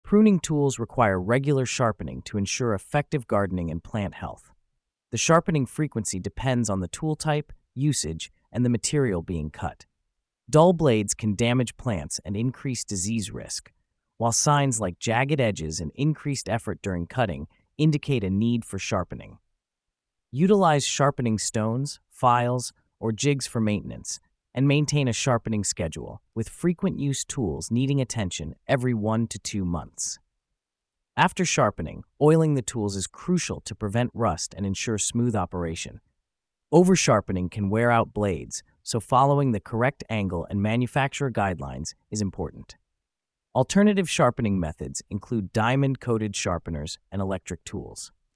Pruning tools require regular sharpening to ensure effective gardening and plant health. The sharpening frequency depends on the tool type, usage, and the material being cut. Dull blades can damage plants and increase disease risk, while signs like jagged edges and increased effort during cutting indicate a need for sharpening. Utilize sharpening stones, files, or jigs for maintenance, and maintain a sharpening schedule, with frequent use tools needing attention every 1 to 2 months. After sharpening, oiling the tools is crucial to prevent rust and ensure smooth operation. Over-sharpening can wear out blades, so following the correct angle and manufacturer guidelines is important. Alternative sharpening methods include diamond-coated sharpeners and electric tools.